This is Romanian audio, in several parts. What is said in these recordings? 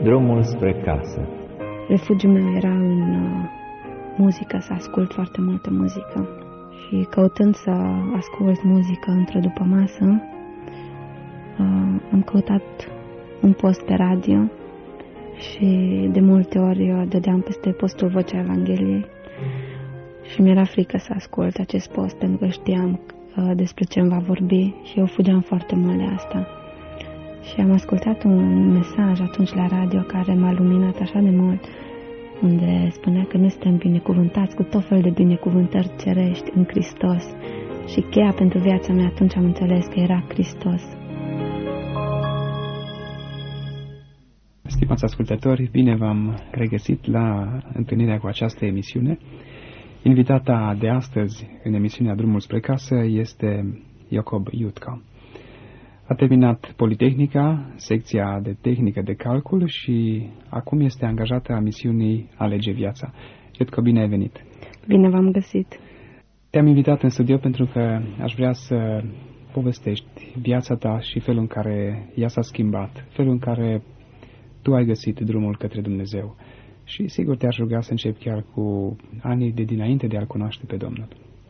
drumul spre casă. Refugiul meu era în muzică, să ascult foarte multă muzică. Și căutând să ascult muzică într-o dupămasă, am căutat un post pe radio și de multe ori dădeam peste postul Vocea Evangheliei și mi-era frică să ascult acest post pentru că știam despre ce îmi va vorbi și eu fugeam foarte mult de asta. Și am ascultat un mesaj atunci la radio care m-a luminat așa de mult, unde spunea că noi suntem binecuvântați cu tot felul de binecuvântări cerești în Hristos. Și cheia pentru viața mea atunci am înțeles că era Hristos. Stimați ascultători, bine v-am regăsit la întâlnirea cu această emisiune. Invitata de astăzi în emisiunea Drumul spre casă este Iacob Iutca. A terminat Politehnica, secția de tehnică de calcul și acum este angajată a misiunii Alege Viața. Iutca, bine ai venit! Bine v-am găsit! Te-am invitat în studio pentru că aș vrea să povestești viața ta și felul în care ea s-a schimbat, felul în care tu ai găsit drumul către Dumnezeu. Și sigur te-aș ruga să încep chiar cu anii de dinainte de a-L cunoaște pe Domnul.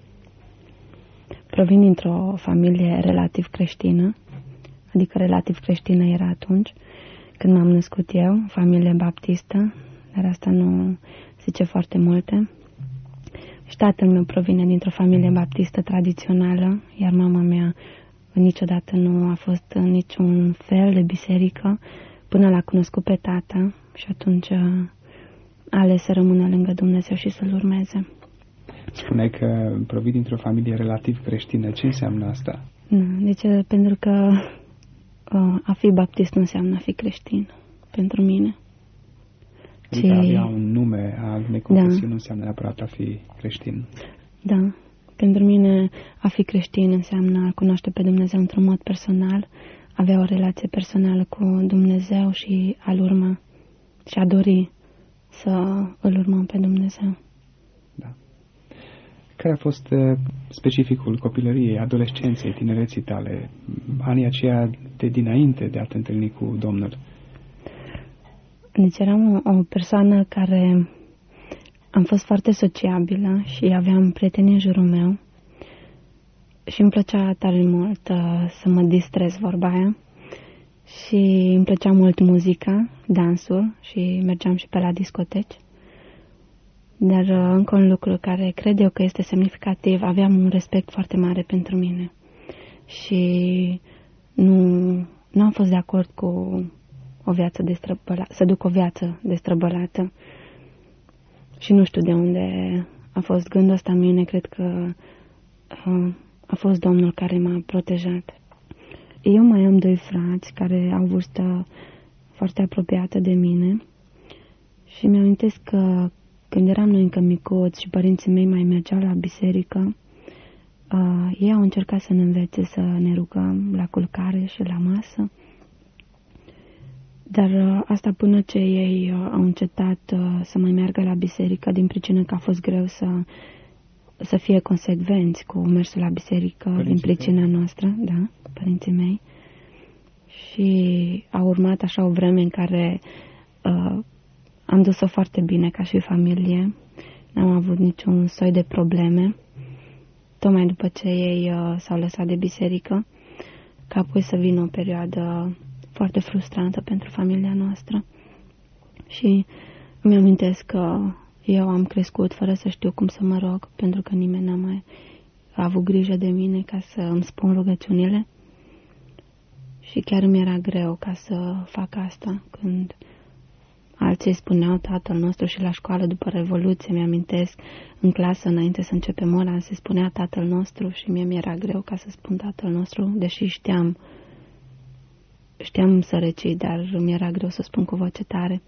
Provin dintr-o familie relativ creștină, adică relativ creștină era atunci când m-am născut eu, familie baptistă, dar asta nu zice foarte multe. Și tatăl meu provine dintr-o familie baptistă tradițională, iar mama mea niciodată nu a fost în niciun fel de biserică până l-a cunoscut pe tata și atunci a ales să rămână lângă Dumnezeu și să-L urmeze. Spune că provii dintr-o familie relativ creștină. Ce înseamnă asta? Deci, pentru că a fi baptist nu înseamnă a fi creștin, pentru mine. Adică avea un nume al unei confesiuni nu înseamnă neapărat a fi creștin. Da, pentru mine a fi creștin înseamnă a cunoaște pe Dumnezeu într-un mod personal, avea o relație personală cu Dumnezeu și a-L urma și a dori să îl urmăm pe Dumnezeu. Da. Care a fost specificul copilăriei, adolescenței, tinereții tale, anii aceia de dinainte de a te întâlni cu Domnul? Deci eram o persoană care am fost foarte sociabilă și aveam prieteni în jurul meu și îmi plăcea tare mult să mă distrez, vorba aia. Și îmi plăcea mult muzica, dansul și mergeam și pe la discoteci. Dar încă un lucru care cred eu că este semnificativ, aveam un respect foarte mare pentru mine. Și nu am fost de acord cu o viață să duc o viață destrăbălată. Și nu știu de unde a fost gândul ăsta în mine, cred că a fost Domnul care m-a protejat. Eu mai am 2 frați care au vârstă foarte apropiată de mine și mi-am amintesc că când eram noi încă micuți și părinții mei mai mergeau la biserică, ei au încercat să ne învețe să ne rugăm la culcare și la masă. Dar asta până ce ei au încetat să mai meargă la biserică din pricină că a fost greu să fie consecvenți cu mersul la biserică din pricina noastră, da, părinții mei. Și a urmat așa o vreme în care am dus-o foarte bine ca și familie. N-am avut niciun soi de probleme, tocmai după ce ei s-au lăsat de biserică, ca apoi să vină o perioadă foarte frustrantă pentru familia noastră. Și îmi amintesc că eu am crescut fără să știu cum să mă rog, pentru că nimeni n-a mai avut grijă de mine ca să îmi spun rugăciunile. Și chiar mi era greu ca să fac asta când alții spuneau Tatăl nostru și la școală după Revoluție, mi-amintesc, în clasă înainte să începem ora, se spunea Tatăl nostru și mie mi-era greu ca să spun Tatăl nostru, deși știam să recit, dar mi-era greu să spun cu voce tare.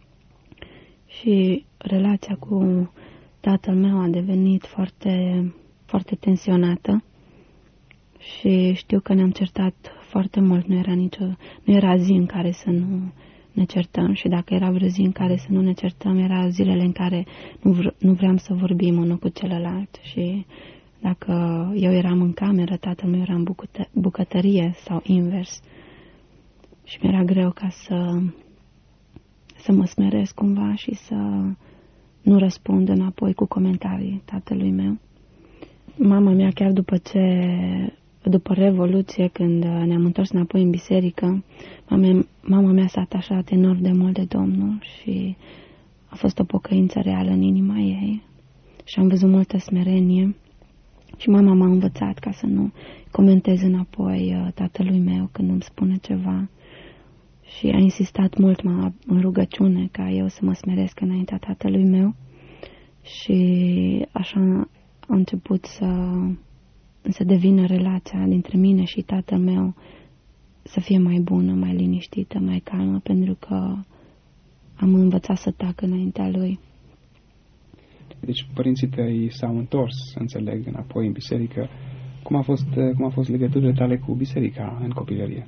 Și relația cu tatăl meu a devenit foarte, foarte tensionată și știu că ne-am certat foarte mult. Nu era zi în care să nu ne certăm și dacă era vreo zi în care să nu ne certăm, era zilele în care nu vreau să vorbim unul cu celălalt. Și dacă eu eram în cameră, tatăl meu era în bucătărie sau invers. Și mi-era greu ca să mă smeresc cumva și să nu răspund înapoi cu comentarii tatălui meu. Mama mea, chiar după Revoluție, când ne-am întors înapoi în biserică, mama mea s-a atașat enorm de mult de Domnul și a fost o pocăință reală în inima ei și am văzut multă smerenie și mama m-a învățat ca să nu comentez înapoi tatălui meu când îmi spune ceva și a insistat mult în rugăciune ca eu să mă smeresc înaintea tatălui meu și așa a început să devină relația dintre mine și tatăl meu să fie mai bună, mai liniștită, mai calmă, pentru că am învățat să tac înaintea lui. Deci părinții tăi s-au întors, înțeleg, înapoi în biserică. Cum a fost legăturile tale cu biserica în copilărie?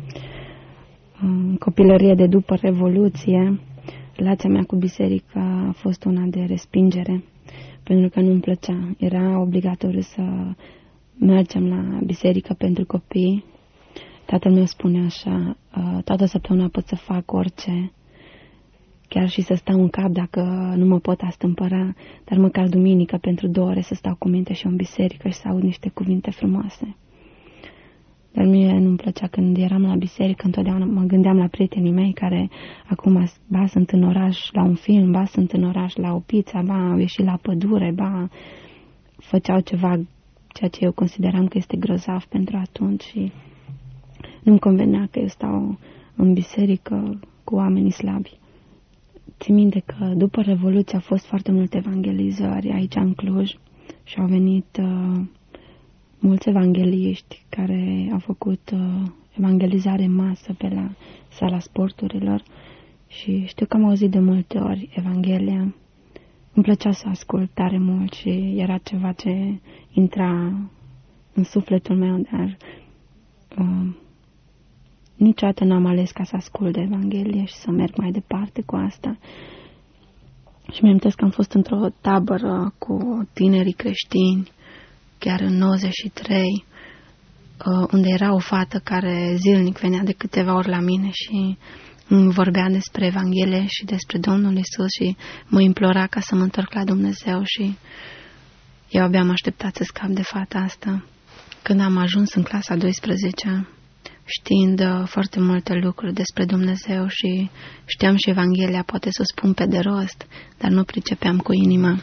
În copilărie de după Revoluție, relația mea cu biserica a fost una de respingere, pentru că nu-mi plăcea. Era obligatoriu să mergem la biserică pentru copii. Tatăl meu spune așa, toată săptămâna pot să fac orice, chiar și să stau în cap dacă nu mă pot astâmpăra, dar măcar duminică pentru 2 ore să stau cu minte și în biserică și să aud niște cuvinte frumoase. Dar mie nu-mi plăcea când eram la biserică, întotdeauna mă gândeam la prietenii mei care acum ba sunt în oraș la un film, ba sunt în oraș la o pizza, ba au ieșit la pădure, ba făceau ceva, ceea ce eu consideram că este grozav pentru atunci și nu-mi convenea că eu stau în biserică cu oamenii slabi. Țin minte că după Revoluție au fost foarte multe evangelizări aici în Cluj și au venit mulți evangheliști care au făcut evangelizare în masă pe la sala sporturilor și știu că am auzit de multe ori Evanghelia. Îmi plăcea să ascult tare mult și era ceva ce intra în sufletul meu, dar niciodată n-am ales ca să ascult de Evanghelie și să merg mai departe cu asta. Și mi-am amintesc că am fost într-o tabără cu tinerii creștini, chiar în 93, unde era o fată care zilnic venea de câteva ori la mine și îmi vorbea despre Evanghelie și despre Domnul Iisus și mă implora ca să mă întorc la Dumnezeu și eu abia am așteptat să scap de fata asta. Când am ajuns în clasa 12-a, știind foarte multe lucruri despre Dumnezeu și știam și Evanghelia, poate să o spun pe de rost, dar nu pricepeam cu inima.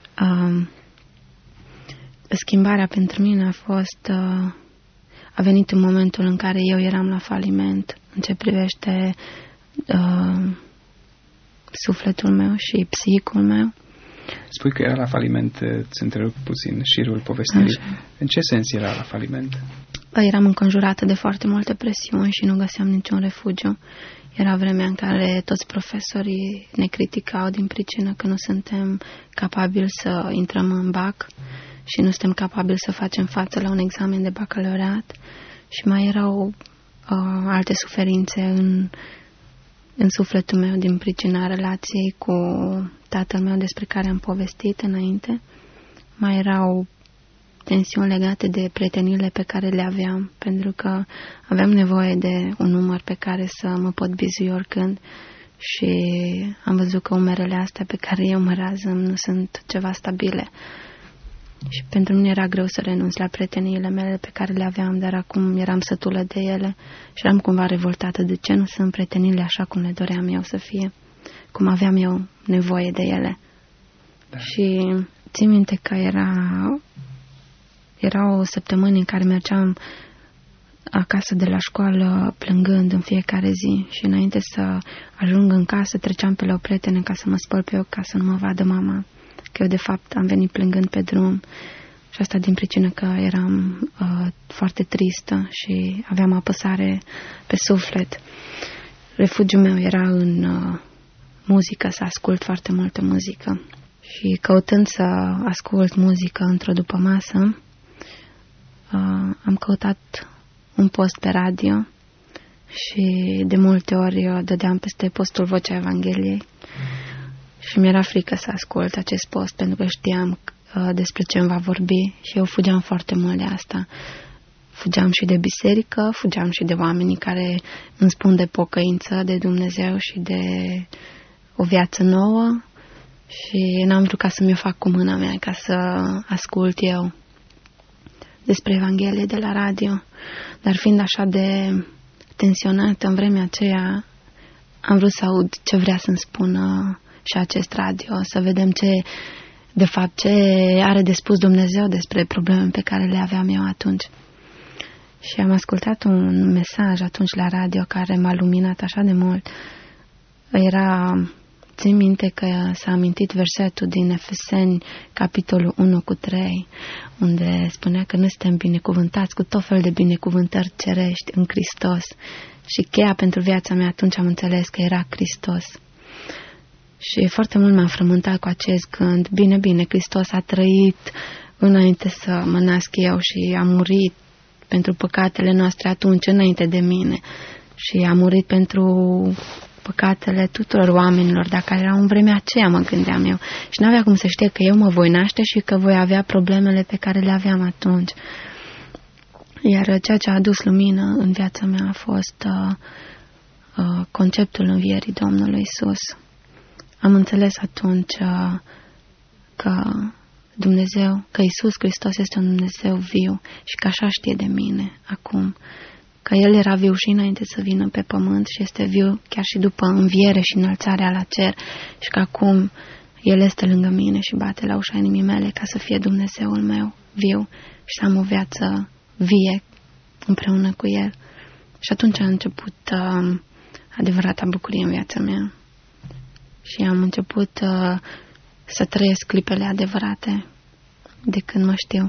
Schimbarea pentru mine a venit în momentul în care eu eram la faliment în ce privește sufletul meu și psihicul meu. Spui că era la faliment, îți întrerup puțin șirul povestirii. Așa. În ce sens era la faliment? Eram înconjurată de foarte multe presiuni și nu găseam niciun refugiu. Era vremea în care toți profesorii ne criticau din pricină că nu suntem capabili să intrăm în BAC și nu suntem capabili să facem față la un examen de bacalaureat și mai erau alte suferințe în sufletul meu din pricina relației cu tatăl meu despre care am povestit înainte. Mai erau tensiuni legate de prieteniile pe care le aveam, pentru că aveam nevoie de un număr pe care să mă pot bizui oricând și am văzut că umerele astea pe care eu mă razăm nu sunt ceva stabile. Și pentru mine era greu să renunț la prieteniile mele pe care le aveam, dar acum eram sătulă de ele și eram cumva revoltată de ce nu sunt prietenile așa cum le doream eu să fie, cum aveam eu nevoie de ele. Da. Și țin minte că era o săptămână în care mergeam acasă de la școală plângând în fiecare zi și înainte să ajung în casă treceam pe la o prietenă ca să mă spăl pe ochi ca să nu mă vadă mama, că eu de fapt am venit plângând pe drum și asta din pricină că eram foarte tristă și aveam apăsare pe suflet. Refugiul meu era în muzică, să ascult foarte multă muzică și căutând să ascult muzică într-o dupămasă, am căutat un post pe radio și de multe ori dădeam peste postul Vocea Evangheliei și mi-era frică să ascult acest post pentru că știam despre ce îmi va vorbi și eu fugeam foarte mult de asta. Fugeam și de biserică, fugeam și de oamenii care îmi spun de pocăință, de Dumnezeu și de o viață nouă și n-am vrut ca să mi-o fac cu mâna mea, ca să ascult eu despre Evanghelie de la radio. Dar fiind așa de tensionată în vremea aceea, am vrut să aud ce vrea să-mi spună și acest radio, să vedem de fapt, ce are de spus Dumnezeu despre probleme pe care le aveam eu atunci. Și am ascultat un mesaj atunci la radio care m-a luminat așa de mult. Țin minte că s-a amintit versetul din Efeseni, capitolul 1:3, unde spunea că noi suntem binecuvântați cu tot fel de binecuvântări cerești în Hristos. Și cheia pentru viața mea atunci am înțeles că era Hristos. Și foarte mult m-am frământat cu acest gând. Bine, Hristos a trăit înainte să mă nasc eu și a murit pentru păcatele noastre atunci, înainte de mine. Și a murit pentru păcatele tuturor oamenilor, dacă erau în vremea aceea, mă gândeam eu. Și n-avea cum să știe că eu mă voi naște și că voi avea problemele pe care le aveam atunci. Iar ceea ce a adus lumină în viața mea a fost conceptul învierii Domnului Iisus. Am înțeles atunci că Dumnezeu, că Iisus Hristos este un Dumnezeu viu și că așa știe de mine acum. Că El era viu și înainte să vină pe pământ și este viu chiar și după înviere și înălțarea la cer și că acum El este lângă mine și bate la ușa inimii mele ca să fie Dumnezeul meu viu și să am o viață vie împreună cu El. Și atunci a început adevărata bucurie în viața mea. Și am început să trăiesc clipele adevărate de când mă știu.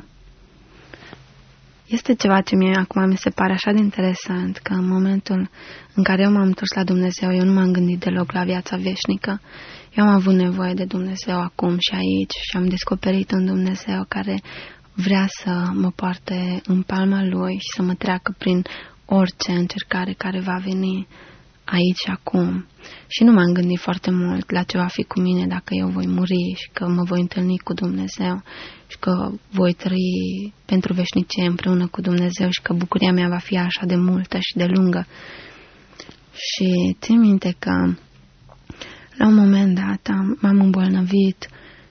Este ceva ce mie acum mi se pare așa de interesant, că în momentul în care eu m-am întors la Dumnezeu, eu nu m-am gândit deloc la viața veșnică. Eu am avut nevoie de Dumnezeu acum și aici și am descoperit un Dumnezeu care vrea să mă poarte în palma Lui și să mă treacă prin orice încercare care va veni aici și acum. Și nu m-am gândit foarte mult la ce va fi cu mine dacă eu voi muri și că mă voi întâlni cu Dumnezeu și că voi trăi pentru veșnicie împreună cu Dumnezeu și că bucuria mea va fi așa de multă și de lungă. Și țin minte că la un moment dat m-am îmbolnăvit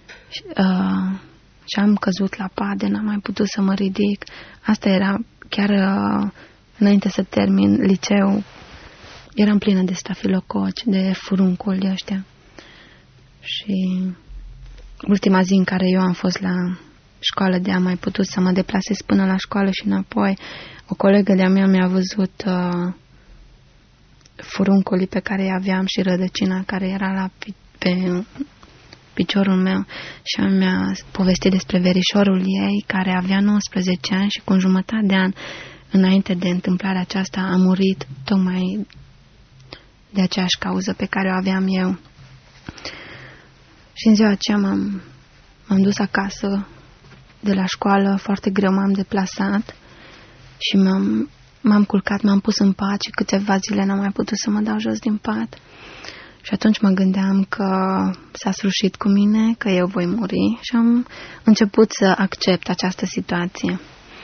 și am căzut la pat, n-am mai putut să mă ridic. Asta era chiar înainte să termin liceu. Eram plină de stafilococi, de furunculi ăștia. Și ultima zi în care eu am fost la școală de-am mai putut să mă deplasez până la școală și înapoi, o colegă de-a mea mi-a văzut furunculii pe care îi aveam și rădăcina care era pe piciorul meu și mi-a povestit despre verișorul ei care avea 19 ani și cu un jumătate de an înainte de întâmplarea aceasta a murit tocmai de aceeași cauză pe care o aveam eu. Și în ziua aceea m-am dus acasă de la școală, foarte greu m-am deplasat și m-am culcat, m-am pus în pat și câteva zile n-am mai putut să mă dau jos din pat. Și atunci mă gândeam că s-a sfârșit cu mine, că eu voi muri și am început să accept această situație.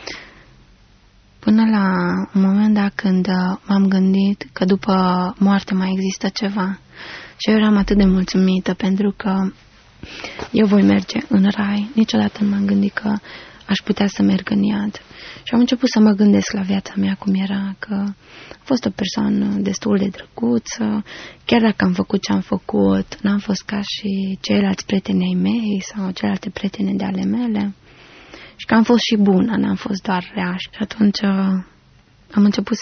Până la un moment dat când m-am gândit că după moarte mai există ceva. Și eu eram atât de mulțumită pentru că eu voi merge în rai. Niciodată nu m-am gândit că aș putea să merg în iad. Și am început să mă gândesc la viața mea cum era, că a fost o persoană destul de drăguță. Chiar dacă am făcut ce am făcut, n-am fost ca și ceilalți prieteni ai mei sau celelalte prietene de ale mele. Și că am fost și bună, n-am fost doar rea. Și atunci am început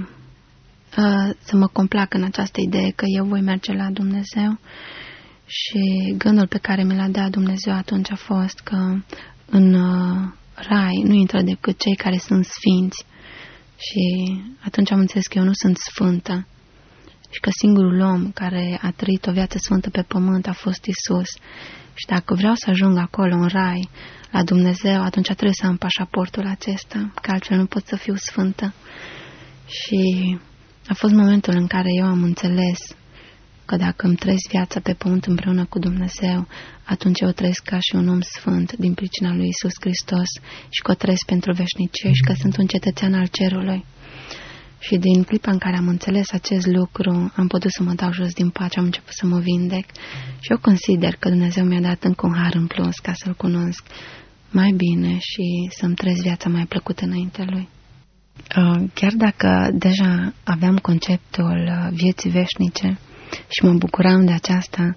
să mă complac în această idee că eu voi merge la Dumnezeu. Și gândul pe care mi l-a dat Dumnezeu atunci a fost că în rai nu intră decât cei care sunt sfinți. Și atunci am înțeles că eu nu sunt sfântă. Și că singurul om care a trăit o viață sfântă pe pământ a fost Isus. Și dacă vreau să ajung acolo, în rai, la Dumnezeu, atunci trebuie să am pașaportul acesta, că altfel nu pot să fiu sfântă. Și a fost momentul în care eu am înțeles că dacă îmi trăiesc viața pe pământ împreună cu Dumnezeu, atunci eu trăiesc ca și un om sfânt din pricina lui Iisus Hristos și că o trăiesc pentru veșnicie și că sunt un cetățean al cerului. Și din clipa în care am înțeles acest lucru, am putut să mă dau jos din pat și am început să mă vindec. Și eu consider că Dumnezeu mi-a dat încă un har în plus ca să-L cunosc mai bine și să-mi trăiesc viața mai plăcută înaintea Lui. Chiar dacă deja aveam conceptul vieții veșnice și mă bucuram de aceasta,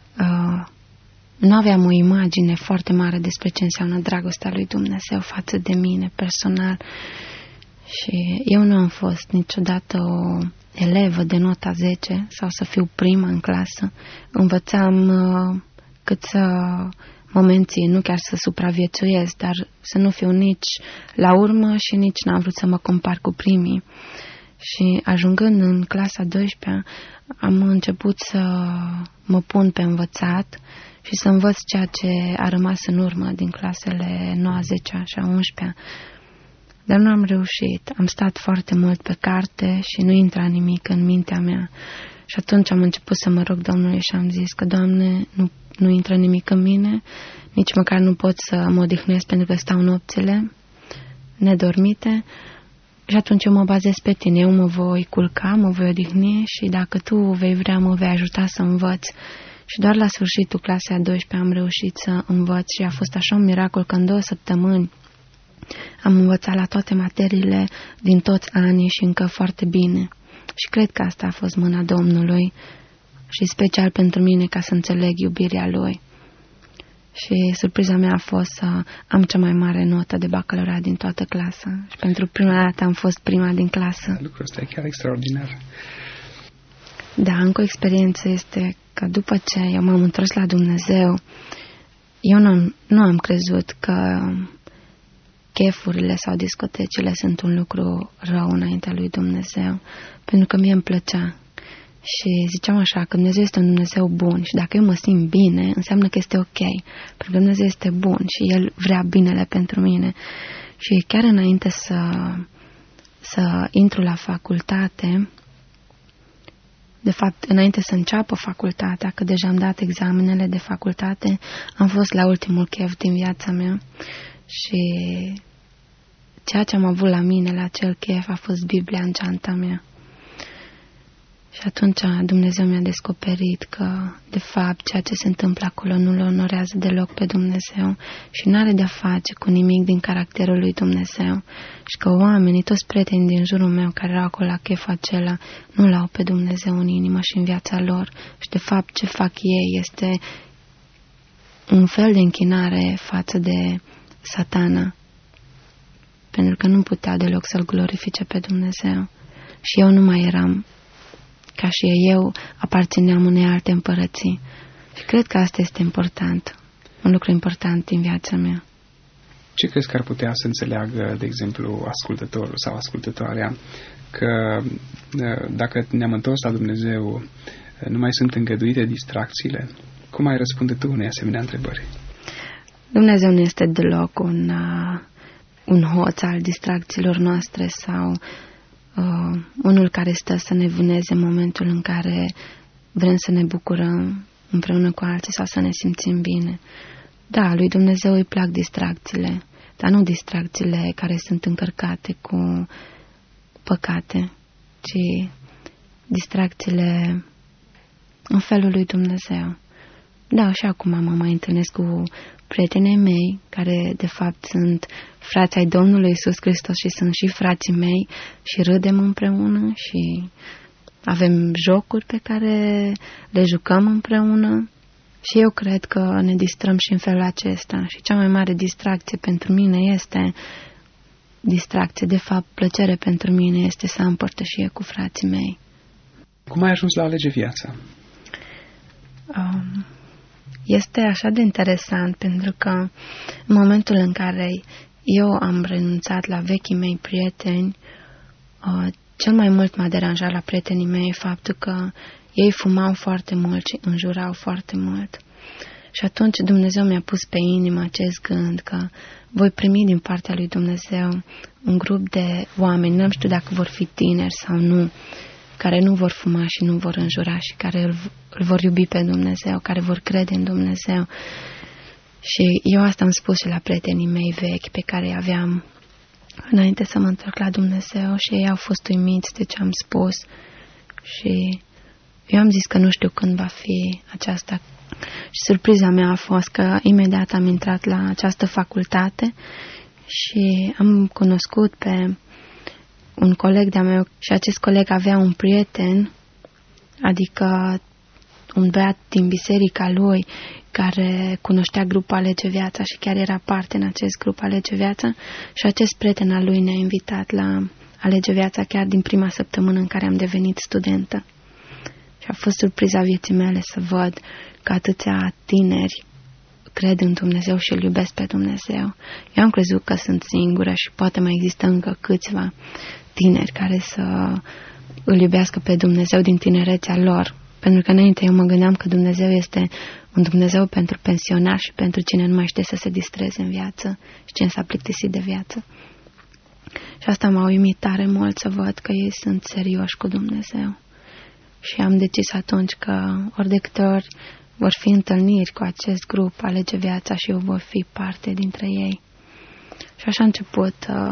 nu aveam o imagine foarte mare despre ce înseamnă dragostea lui Dumnezeu față de mine personal. Și eu nu am fost niciodată o elevă de nota 10 sau să fiu prima în clasă. Învățam cât să mă mențin, nu chiar să supraviețuiesc, dar să nu fiu nici la urmă și nici n-am vrut să mă compar cu primii. Și ajungând în clasa 12-a, am început să mă pun pe învățat și să învăț ceea ce a rămas în urmă din clasele 9-a, 10-a și a 11-a. Dar nu am reușit. Am stat foarte mult pe carte și nu intra nimic în mintea mea. Și atunci am început să mă rog Domnului și am zis că, Doamne, nu intră nimic în mine, nici măcar nu pot să mă odihnesc pentru că stau nopțile nedormite. Și atunci eu mă bazez pe Tine. Eu mă voi culca, mă voi odihni și dacă Tu vei vrea, mă vei ajuta să învăț. Și doar la sfârșitul clasei a 12-a am reușit să învăț și a fost așa un miracol că în 2 săptămâni am învățat la toate materiile din toți anii și încă foarte bine. Și cred că asta a fost mâna Domnului și special pentru mine ca să înțeleg iubirea Lui. Și surpriza mea a fost să am cea mai mare notă de bacalaureat din toată clasa. Și pentru prima dată am fost prima din clasă. Lucrul ăsta e chiar extraordinar. Da, încă o experiență este că după ce eu m-am întors la Dumnezeu, eu nu am crezut că chefurile sau discotecile sunt un lucru rău înaintea lui Dumnezeu, pentru că mie îmi plăcea. Și ziceam așa, că Dumnezeu este un Dumnezeu bun și dacă eu mă simt bine, înseamnă că este ok, pentru că Dumnezeu este bun și El vrea binele pentru mine. Și chiar înainte să intru la facultate, de fapt, înainte să înceapă facultatea, că deja am dat examenele de facultate, am fost la ultimul chef din viața mea și ceea ce am avut la mine la acel chef a fost Biblia în geanta mea. Și atunci Dumnezeu mi-a descoperit că, de fapt, ceea ce se întâmplă acolo nu-L onorează deloc pe Dumnezeu și nu are de-a face cu nimic din caracterul lui Dumnezeu și că oamenii, toți prietenii din jurul meu care erau acolo la cheful acela, nu l-au pe Dumnezeu în inimă și în viața lor și, de fapt, ce fac ei este un fel de închinare față de Satana, pentru că nu putea deloc să-L glorifice pe Dumnezeu. Și eu nu mai eram ca și eu, aparțineam unei alte împărății. Și cred că asta este important, un lucru important din viața mea. Ce crezi că ar putea să înțeleagă, de exemplu, ascultătorul sau ascultătoarea, că dacă ne-am întors la Dumnezeu, nu mai sunt îngăduite distracțiile? Cum ai răspunde tu unei asemenea întrebări? Dumnezeu nu este deloc un hoț al distracțiilor noastre sau unul care stă să ne vâneze în momentul în care vrem să ne bucurăm împreună cu alții sau să ne simțim bine. Da, lui Dumnezeu îi plac distracțiile, dar nu distracțiile care sunt încărcate cu păcate, ci distracțiile în felul lui Dumnezeu. Da, și acum mă mai întâlnesc cu prietenii mei, care de fapt sunt frații ai Domnului Iisus Hristos și sunt și frații mei și râdem împreună și avem jocuri pe care le jucăm împreună și eu cred că ne distrăm și în felul acesta. Și cea mai mare distracție pentru mine este distracție, de fapt plăcere pentru mine este să am părtășie cu frații mei. Cum ai ajuns la alege viața? Este așa de interesant pentru că în momentul în care eu am renunțat la vechii mei prieteni, cel mai mult m-a deranjat la prietenii mei faptul că ei fumau foarte mult și înjurau foarte mult. Și atunci Dumnezeu mi-a pus pe inimă acest gând că voi primi din partea lui Dumnezeu un grup de oameni, nu știu dacă vor fi tineri sau nu, care nu vor fuma și nu vor înjura și care îl vor iubi pe Dumnezeu, care vor crede în Dumnezeu. Și eu asta am spus și la prietenii mei vechi pe care îi aveam înainte să mă întorc la Dumnezeu și ei au fost uimiți de ce am spus și eu am zis că nu știu când va fi aceasta. Și surpriza mea a fost că imediat am intrat la această facultate și am cunoscut pe un coleg de-a meu și acest coleg avea un prieten, adică un băiat din biserica lui care cunoștea grupul Alege Viața și chiar era parte în acest grup Alege Viața și acest prieten al lui ne-a invitat la Alege Viața chiar din prima săptămână în care am devenit studentă. Și a fost surpriza vieții mele să văd că atâția tineri cred în Dumnezeu și îl iubesc pe Dumnezeu. Eu am crezut că sunt singură și poate mai există încă câțiva tineri care să îl iubească pe Dumnezeu din tinerețea lor. Pentru că înainte eu mă gândeam că Dumnezeu este un Dumnezeu pentru pensionari și pentru cine nu mai știe să se distreze în viață și cine s-a plictisit de viață. Și asta m-a uimit tare mult să văd că ei sunt serioși cu Dumnezeu. Și am decis atunci că ori de câte ori vor fi întâlniri cu acest grup Alege Viața și eu voi fi parte dintre ei. Și așa a început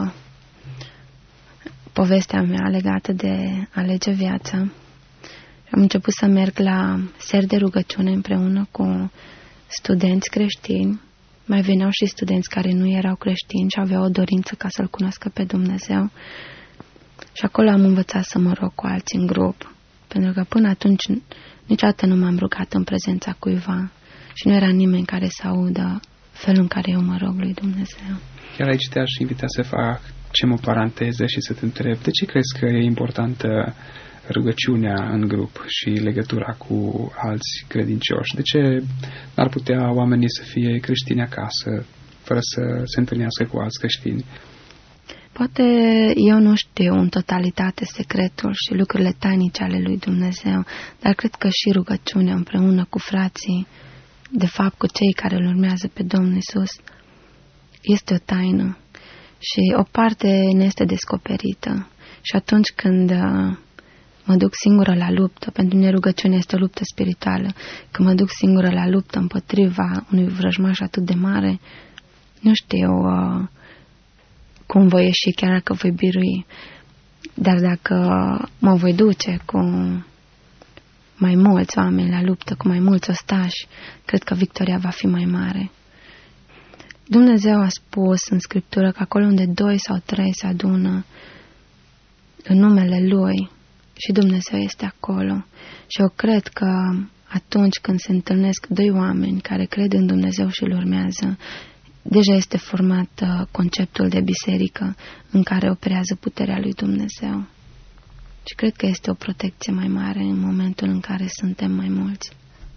povestea mea legată de Alege Viața. Am început să merg la seri de rugăciune împreună cu studenți creștini. Mai veneau și studenți care nu erau creștini și aveau o dorință ca să-L cunoască pe Dumnezeu. Și acolo am învățat să mă rog cu alții în grup. Pentru că până atunci niciodată nu m-am rugat în prezența cuiva și nu era nimeni care să audă felul în care eu mă rog lui Dumnezeu. Chiar aici te-aș invita să facem o paranteză și să te întreb, de ce crezi că e importantă rugăciunea în grup și legătura cu alți credincioși? De ce n-ar putea oamenii să fie creștini acasă, fără să se întâlnească cu alți creștini? Poate eu nu știu în totalitate secretul și lucrurile tainice ale lui Dumnezeu, dar cred că și rugăciunea împreună cu frații, de fapt cu cei care îl urmează pe Domnul Iisus, este o taină și o parte ne este descoperită. Și atunci când mă duc singură la luptă, pentru mine rugăciunea este o luptă spirituală, când mă duc singură la luptă împotriva unui vrăjmaș atât de mare, nu știu cum voi ieși, chiar dacă voi birui. Dar dacă mă voi duce cu mai mulți oameni la luptă, cu mai mulți ostași, cred că victoria va fi mai mare. Dumnezeu a spus în Scriptură că acolo unde 2 sau 3 se adună în numele Lui, și Dumnezeu este acolo. Și eu cred că atunci când se întâlnesc 2 oameni care cred în Dumnezeu și îl urmează, deja este format conceptul de biserică în care operează puterea lui Dumnezeu. Și cred că este o protecție mai mare în momentul în care suntem mai mulți.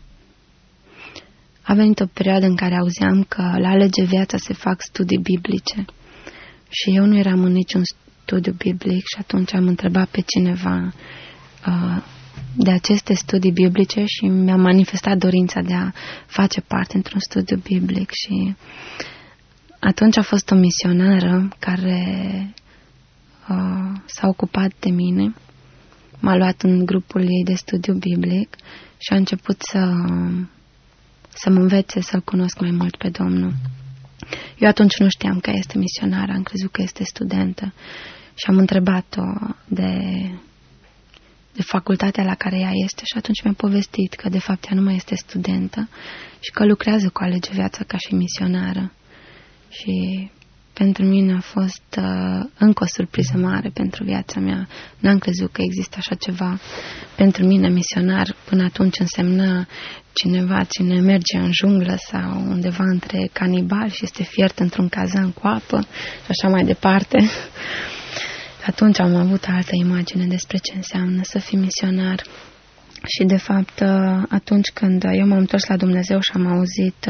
A venit o perioadă în care auzeam că la Alege Viața se fac studii biblice și eu nu eram în niciun studiu biblic și atunci am întrebat pe cineva de aceste studii biblice și mi-a manifestat dorința de a face parte într-un studiu biblic și atunci a fost o misionară care s-a ocupat de mine, m-a luat în grupul ei de studiu biblic și a început să mă învețe să-L cunosc mai mult pe Domnul. Eu atunci nu știam că este misionară, am crezut că este studentă și am întrebat-o de facultatea la care ea este și atunci mi-a povestit că de fapt ea nu mai este studentă și că lucrează cu Alege Viața ca și misionară. Și pentru mine a fost încă o surpriză mare pentru viața mea. N-am crezut că există așa ceva. Pentru mine misionar până atunci însemna cineva cine merge în junglă sau undeva între canibali și este fiert într-un cazan cu apă și așa mai departe. Atunci am avut altă imagine despre ce înseamnă să fii misionar. Și de fapt atunci când eu m-am întors la Dumnezeu și am auzit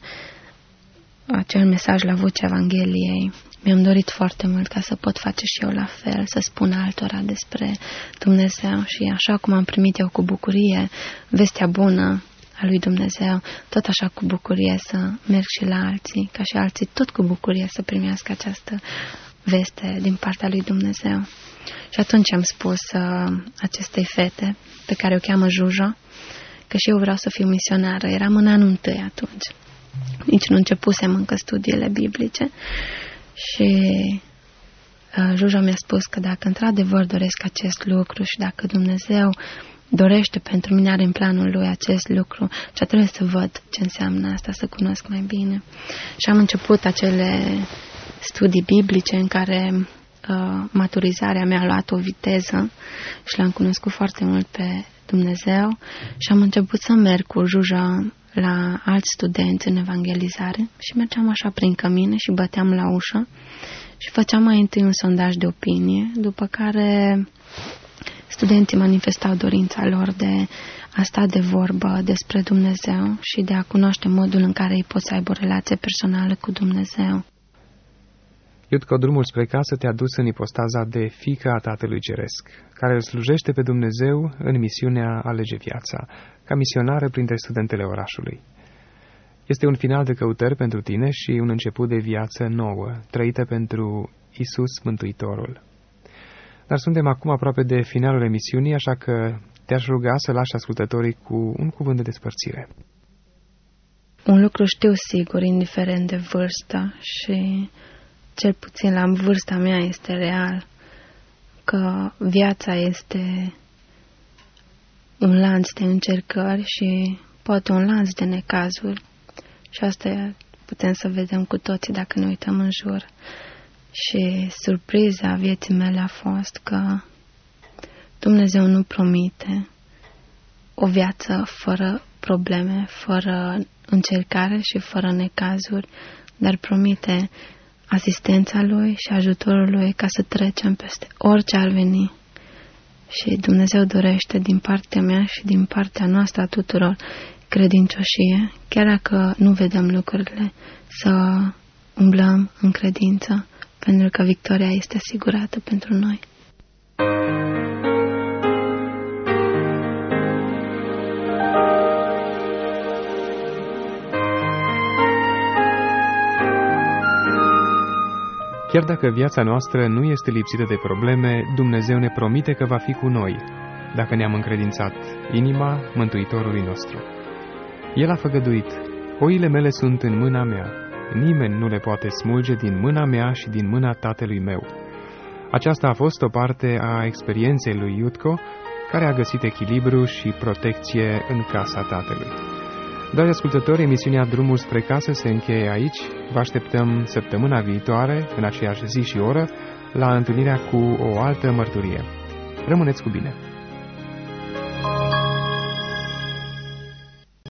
acel mesaj la vocea Evangheliei, mi-am dorit foarte mult ca să pot face și eu la fel, să spun altora despre Dumnezeu și așa cum am primit eu cu bucurie vestea bună a lui Dumnezeu, tot așa cu bucurie să merg și la alții, ca și alții tot cu bucurie să primească această veste din partea lui Dumnezeu. Și atunci am spus acestei fete, pe care o cheamă Jujo, că și eu vreau să fiu misionară. Eram în anul 1 atunci. Nici nu începusem încă studiile biblice și Juja mi-a spus că dacă într-adevăr doresc acest lucru și dacă Dumnezeu dorește pentru mine, are în planul lui acest lucru, și trebuie să văd ce înseamnă asta, să cunosc mai bine. Și am început acele studii biblice în care maturizarea mea a luat o viteză și l-am cunoscut foarte mult pe Dumnezeu și am început să merg cu Juja la alți studenți în evangelizare și mergeam așa prin cămine și băteam la ușă și făceam mai întâi un sondaj de opinie, după care studenții manifestau dorința lor de a sta de vorbă despre Dumnezeu și de a cunoaște modul în care ei pot să aibă o relație personală cu Dumnezeu. Iutco, drumul spre casă te-a dus în ipostaza de fiică a Tatălui Ceresc, care îl slujește pe Dumnezeu în misiunea Alege Viața, ca misionară printre studentele orașului. Este un final de căutări pentru tine și un început de viață nouă, trăită pentru Isus Mântuitorul. Dar suntem acum aproape de finalul emisiunii, așa că te-aș ruga să lași ascultătorii cu un cuvânt de despărțire. Un lucru știu sigur, indiferent de vârstă, și cel puțin la vârsta mea este real, că viața este un lanț de încercări și poate un lanț de necazuri. Și asta putem să vedem cu toții dacă ne uităm în jur. Și surpriza vieții mele a fost că Dumnezeu nu promite o viață fără probleme, fără încercare și fără necazuri, dar promite asistența Lui și ajutorul Lui ca să trecem peste orice ar veni. Și Dumnezeu dorește din partea mea și din partea noastră a tuturor credincioșie, chiar dacă nu vedem lucrurile, să umblăm în credință, pentru că victoria este asigurată pentru noi. Chiar dacă viața noastră nu este lipsită de probleme, Dumnezeu ne promite că va fi cu noi, dacă ne-am încredințat inima Mântuitorului nostru. El a făgăduit: oile mele sunt în mâna mea, nimeni nu le poate smulge din mâna mea și din mâna Tatălui meu. Aceasta a fost o parte a experienței lui Iutco, care a găsit echilibru și protecție în casa Tatălui. Dragi ascultători, emisiunea Drumul spre casă se încheie aici. Vă așteptăm săptămâna viitoare, în aceeași zi și oră, la întâlnirea cu o altă mărturie. Rămâneți cu bine!